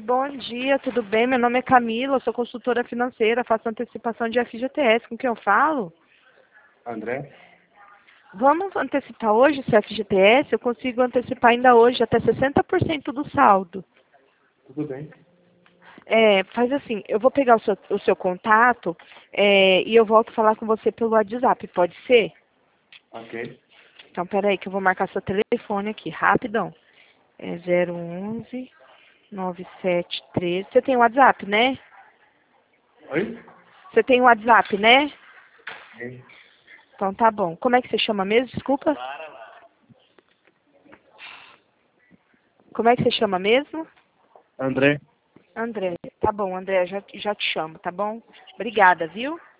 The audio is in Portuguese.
bom dia, tudo bem? Meu nome é Camila, eu sou consultora financeira, faço antecipação de FGTS. Com quem eu falo? André? Vamos antecipar hoje esse FGTS? Eu consigo antecipar ainda hoje até 60% do saldo. Tudo bem. Faz assim, eu vou pegar o seu contato e eu volto a falar com você pelo WhatsApp, pode ser? Ok. Então, peraí que eu vou marcar seu telefone aqui, rapidão. É 011 9713. Você tem WhatsApp, né? Oi? Você tem WhatsApp, né? Sim. Então tá bom. Como é que você chama mesmo? Desculpa. Como é que você chama mesmo? André? André. Tá bom, André, já te chamo, tá bom? Obrigada, viu?